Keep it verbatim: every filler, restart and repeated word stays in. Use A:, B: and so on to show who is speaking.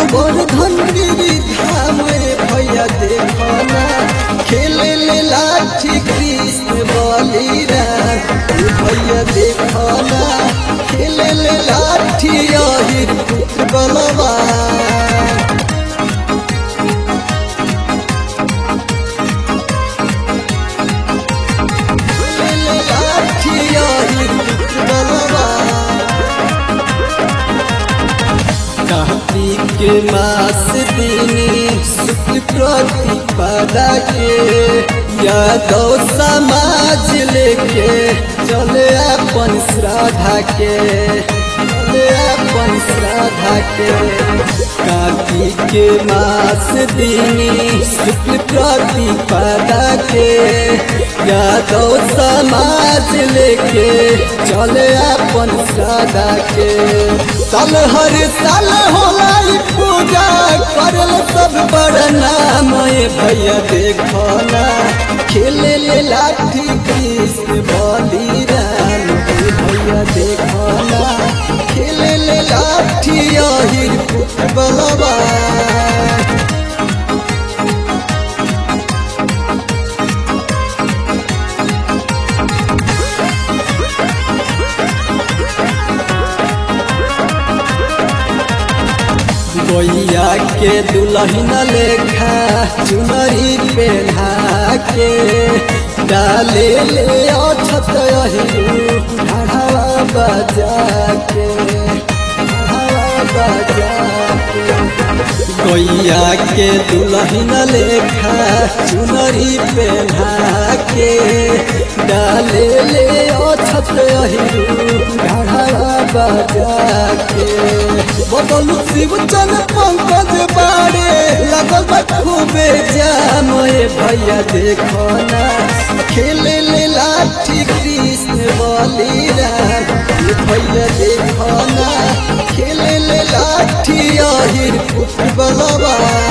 A: गोवर्धन गिरिधाम भैया देखना खेले ले लाठी कृष्ण बलिराम भैया देखना खेले ले लाठी अहिर पुत्र बलवान। कार्तिक के मास दिनी शुक्ल प्रतिपदा के यादव समाज लेके चले अपन श्राद्धा के चले अपन श्राद्धा के। कार्तिक के मास दिनी शुक्ल प्रतिपदा के यादव समाज लेके चले अपन श्राद्धा के। साल हर साल होला पूजा करल सब बड़ नाम भैया देखना खेले ले लाठी कृष्ण बलिराम भैया देखना खेले ले लाठी अहिर पुत्र बलवान। गोइया के दुल्हन लेखा चुनरी पहना के डाले ले अछत ढाढ़वा बजा के ढाढ़वा बजा के। गोइया के दुल्हन लेखा चुनरी पहना के डाले ले अछत ढाढ़वा बजा के। बदलू शिवचन पंकज बाड़े लगल खूबे जाम भैया देखना खेले ले लाठी कृष्ण बलिराम भैया देखना खेले ले लाठी अहिर पुत्र बलवान।